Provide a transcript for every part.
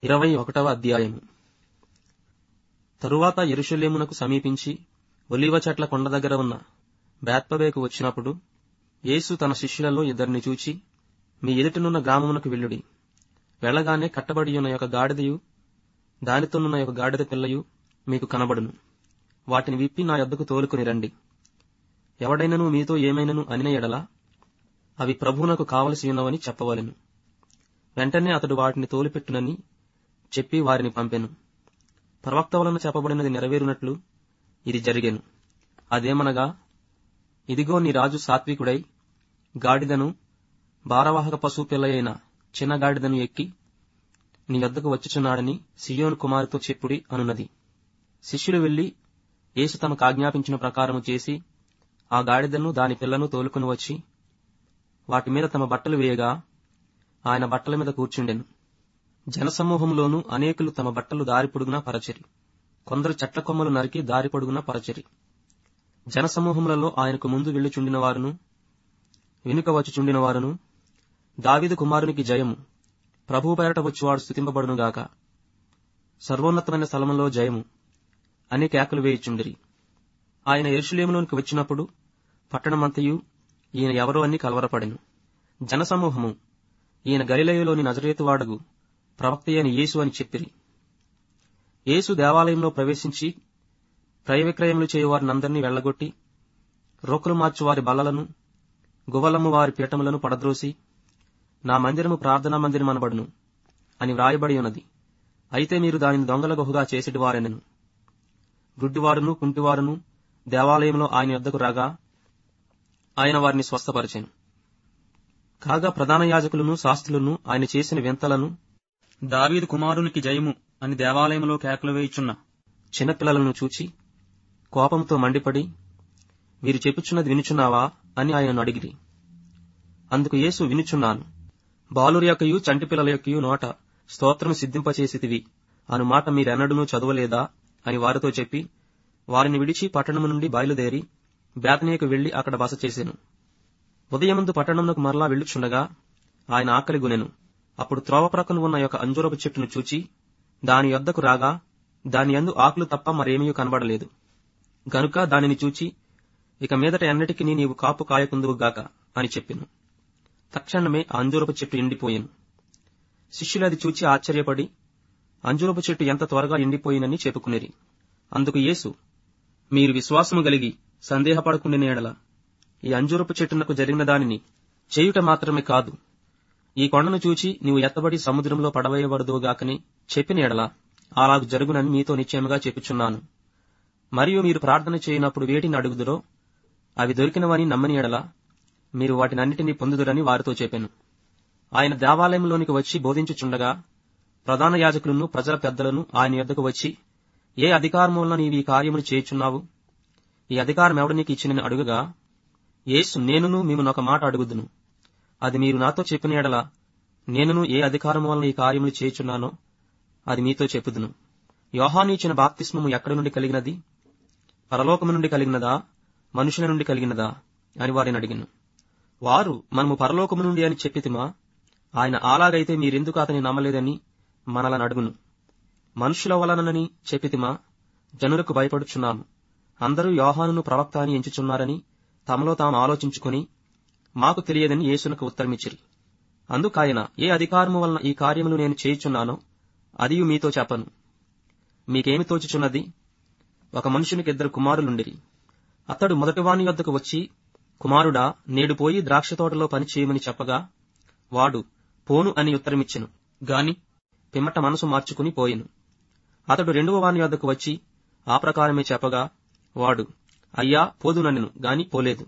21వ అధ్యాయము. తరువాత యెరూషలేమునకు సమీపించి ఒలీవ చెట్ల కొండ దగ్గర ఉన్న బేత్పగేకు వచ్చినప్పుడు యేసు తన శిష్యులలో 2 చూచి, మీ ఎదుటనున్న గ్రామమునకు వెళ్ళుడి. వెళ్ళగానే కట్టబడి ఉన్న ఒక గాడిదయు దానితోనున్న ఒక గాడిద పిల్లయు మీకు కనబడును. వాటిని విప్పి నా యొద్దకు తోలుకుని రండి. ఎవడైనను మీతో ఏమైనను అనిన ఎడల అవి ప్రభువునకు కావలసి ఉన్నవని చెప్పవలెను. వెంటనే అతడు వాటిని తోలిపెట్టునని చెప్పి వారిని పంపెను. ప్రవక్త వలన చెప్పబడినది నెరవేరునట్లు ఇది జరిగెను. అదేమనగా, ఇదిగో నీ రాజు సాత్వికుడై గాడిదను భారవాహక పశువు పిల్లయైన చిన్న గాడిదను ఎక్కి నీ యొద్దకు వచ్చుచున్నాడని సియోను కుమారుతో చెప్పుడి అనున్నది. శిష్యులు వెళ్లి యేసు తమకు ఆజ్ఞాపించిన ప్రకారము చేసి ఆ గాడిదను దాని పిల్లను తోలుకుని వచ్చి వాటి మీద తమ బట్టలు వేయగా ఆయన బట్టల మీద కూర్చుండెను. జనసమూహంలోనూ అనేకులు తమ బట్టలు దారి పొడుగునా పరచిరి. కొందరు చెట్ల కొమ్మలు నరికి దారి పొడుగునా పరచిరి. జనసమూహములలో ఆయనకు ముందు వెళ్ళుచుండిన వారును వెనుక వచ్చుచుండిన వారును, దావీదు కుమారునికి జయము, ప్రభువు పేరట వచ్చువాడు స్తుతింపబడునుగాక, సర్వోన్నతమైన స్థలములో జయము అని కేకలు వేయుచుండిరి. ఆయన యెరూషలేములోనికి వచ్చినప్పుడు పట్టణమంతయు ఈయన ఎవరో అని కలవరపడెను. జనసమూహము ఈయన గలిలయలోని నజరేతువాడగు ప్రవక్త అయిన యేసు అని చెప్పిరి. యేసు దేవాలయంలో ప్రవేశించి క్రయ విక్రయములు చేయువారినందరినీ వెళ్లగొట్టి రోకలు మార్చు వారి బల్లలను గువ్వలమ్ము వారి పీఠములను పడద్రోసి, నా మందిరము ప్రార్థనా మందిరమనబడును అని వ్రాయబడి ఉన్నది. అయితే మీరు దానిని దొంగల గుహగా చేసేటివారెనెను. గుడ్డివారును కుంటివారును దేవాలయంలో ఆయన యొద్దకు రాగా ఆయన వారిని స్వస్థపరిచెను. కాగా ప్రధాన యాజకులను శాస్త్రులను ఆయన చేసిన వింతలను, దావీదు కుమారునికి జయము అని దేవాలయంలో కేకలు వేయుచున్న చిన్నపిల్లలను చూచి కోపంతో మండిపడి, వీరు చెప్పుచున్నది వినుచున్నావా అని ఆయనను అడిగిరి. అందుకు యేసు, వినుచున్నాను. బాలుర యొక్కయు చంటి పిల్లల యొక్కయు నోట స్తోత్రము సిద్ధింపచేసితివి అను మాట మీరెన్నడూనూ చదవలేదా అని వారితో చెప్పి వారిని విడిచి పట్టణము నుండి బయలుదేరి బేతనీయకు వెళ్లి అక్కడ బస చేసెను. ఉదయమందు పట్టణమునకు మరలా వెళ్ళుచుండగా ఆయన ఆకలిగొనెను. అప్పుడు త్రోవ ప్రక్కన ఉన్న ఒక అంజూరపు చెట్టును చూచి దాని యొద్దకు రాగా దాని యందు ఆకులు తప్ప మరేమీ కనబడలేదు. గనుక దానిని చూచి, ఇక మీదట ఎన్నటికీ నీవు కాపు కాయకుందువుగాక అని చెప్పెను. తక్షణమే ఆ అంజూరపు చెట్టు ఎండిపోయెను. శిష్యులు అది చూచి ఆశ్చర్యపడి అంజూరపు చెట్టు ఎంత త్వరగా ఎండిపోయినని చెప్పుకునిరి. అందుకు యేసు, మీరు విశ్వాసము గలిగి సందేహపడకుండిన ఎడల ఈ అంజూరపు చెట్టునకు జరిగిన దానిని చేయుట మాత్రమే కాదు, ఈ కొండను చూచి నీవు ఎత్తబడి సముద్రంలో పడవేయబడదువుగాకని చెప్పిన ఎడల అలాగు జరుగునని మీతో నిశ్చయముగా చెప్పుచున్నాను. మరియు మీరు ప్రార్థన చేయనప్పుడు వేటిని అడుగుదురో అవి దొరికినవని నమ్మని ఎడల మీరు వాటినన్నిటినీ పొందుదురని వారితో చెప్పెను. ఆయన దేవాలయంలోనికి వచ్చి బోధించుచుండగా ప్రధాన యాజకులను ప్రజల పెద్దలను ఆయన యొద్దకు వచ్చి, ఏ అధికారం వలన నీవు ఈ కార్యములు చేయుచున్నావు? ఈ అధికారం ఎవడు నీకు ఇచ్చినని అడుగగా యేసు, నేనును మిమ్మునొక మాట అడుగుదును. అది మీరు నాతో చెప్పిన ఎడల నేనును ఏ అధికారం వలన ఈ కార్యములు చేయుచున్నానో అది మీతో చెప్పుదును. యోహాను ఇచ్చిన బాప్తిస్మము ఎక్కడి నుండి కలిగినది? పరలోకము నుండి కలిగినదా, మనుషుల నుండి కలిగినదా అని వారిని అడిగిను. వారు, మనము పరలోకము నుండి అని చెప్పితిమా? ఆయన అలాగైతే మీరెందుకు అతని నమ్మలేదని మనలను అడుగును. మనుషుల వలనని చెప్పితిమా? జనులకు భయపడుచున్నాము. అందరూ యోహానును ప్రవక్త అని ఎంచుచున్నారని తమలో తాము ఆలోచించుకుని మాకు తెలియదని యేసునకు ఉత్తరమిచ్చిరి. అందుకాయన, ఏ అధికారము వలన ఈ కార్యములు నేను చేయుచున్నానో అదియు మీతో చెప్పను. మీకేమి తోచుచున్నది? ఒక మనుషునికి 2 కుమారులుండిరి. అతడు మొదటివాని యొద్దకు వచ్చి, కుమారుడా, నేడు పోయి ద్రాక్ష తోటలో పని చేయమని చెప్పగా వాడు పోను అని ఉత్తరమిచ్చెను గాని పిమ్మట మనసు మార్చుకుని పోయెను. అతడు 2వ వాని యొద్దకు వచ్చి ఆ ప్రకారమే చెప్పగా వాడు, అయ్యా, పోదుననెను గాని పోలేదు.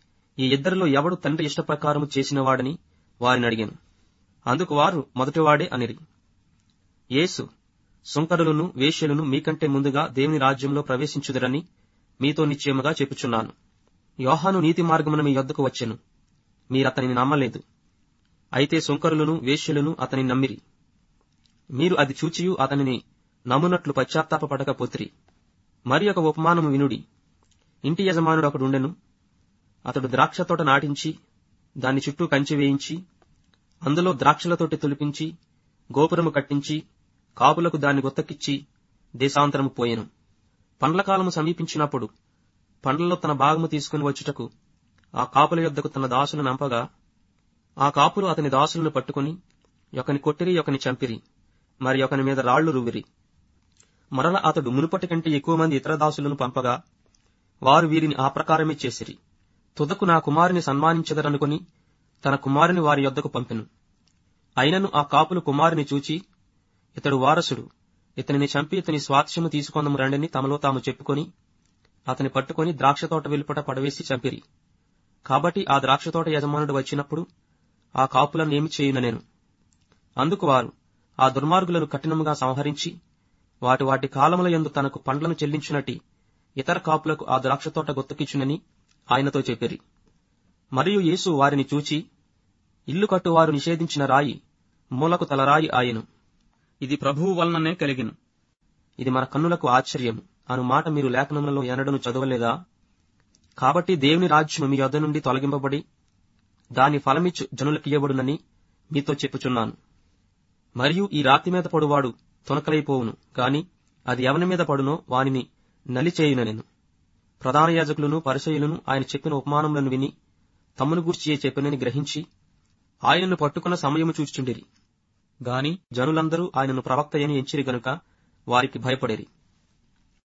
ఈ 2లో ఎవడు తండ్రి ఇష్టప్రకారము చేసినవాడని వారిని అడిగాను. అందుకు వారు, మొదటివాడే అనిరి. యేసు, సుంకరులను వేశ్యలను మీకంటే ముందుగా దేవుని రాజ్యంలో ప్రవేశించుదురని మీతో నిశ్చయముగా చెప్పుచున్నాను. యోహాను నీతి మార్గమున మీ యొద్దకు వచ్చెను, మీరతనిని నమ్మలేదు. అయితే సుంకరులను వేశ్యలను అతని నమ్మిరి. మీరు అది చూచియు అతనిని నమ్మునట్లు పశ్చాత్తాపపడకపోతిరి. మరి ఒక ఉపమానము వినుడి. ఇంటి యజమానుడు ఒకడుండెను. అతడు ద్రాక్ష తోట నాటించి దాని చుట్టూ కంచె వేయించి అందులో ద్రాక్షల తోటి తులిపించి గోపురము కట్టించి కాపులకు దాన్ని గుత్తకిచ్చి దేశాంతరము పోయెను. పండ్ల కాలము సమీపించినప్పుడు పండ్లలో తన భాగము తీసుకుని వచ్చుటకు ఆ కాపుల యొద్దకు తన దాసులను నంపగా, ఆ కాపులు అతని దాసులను పట్టుకుని ఒకని కొట్టిరి, ఒకని చంపిరి, మరి ఒకని మీద రాళ్లు రువ్విరి. మరల అతడు మునుపటి కంటే ఎక్కువ మంది ఇతర దాసులను పంపగా వారు వీరిని ఆ ప్రకారమే చేసిరి. తుదకు నా కుమారుని సన్మానించెదరనుకుని తన కుమారుని వారి యొద్దకు పంపెను. అయినను ఆ కాపులు కుమారుని చూచి, ఇతడు వారసుడు, ఇతనిని చంపి ఇతని స్వాస్థ్యము తీసుకొందము రండని తమలో తాము చెప్పుకొని అతని పట్టుకుని ద్రాక్షతోట వెలుపట పడవేసి చంపిరి. కాబట్టి ఆ ద్రాక్షతోట యజమానుడు వచ్చినప్పుడు ఆ కాపులను ఏమి చేయుననెను. అందుకు వారు ఆ దుర్మార్గులను కఠినముగా సంహరించి వాటి వాటి కాలముల యందు తనకు పండ్లను చెల్లించునట్టి ఇతర కాపులకు ఆ ద్రాక్షతోట గుత్తకిచ్చునని ఆయనతో చెప్పిరి. మరియు యేసు వారిని చూచి, ఇల్లు కట్టువారు నిషేధించిన రాయి మూలకు తలరాయి ఆయెను. ఇది ప్రభువు వలననే కలిగెను. ఇది మన కన్నులకు ఆశ్చర్యము అను మాట మీరు లేఖనములలో ఎన్నడను చదవలేదా? కాబట్టి దేవుని రాజ్యము మీ యొద్ద నుండి తొలగింపబడి దాని ఫలమిచ్చు జనులకియ్యబడునని మీతో చెప్పుచున్నాను. మరియు ఈ రాతి మీద పడువాడు తొనకలైపోవును, గాని అది ఎవని మీద పడునో వానిని నలిచేయుననెను. ప్రధాన యాజకులను పరిసయ్యులను ఆయన చెప్పిన ఉపమానములను విని తమ్మును గూర్చియే చెప్పినని గ్రహించి ఆయనను పట్టుకున్న సమయము చూచుచుండిరి. గాని జనులందరూ ఆయనను ప్రవక్తయని ఎంచిరి గనుక వారికి భయపడిరి.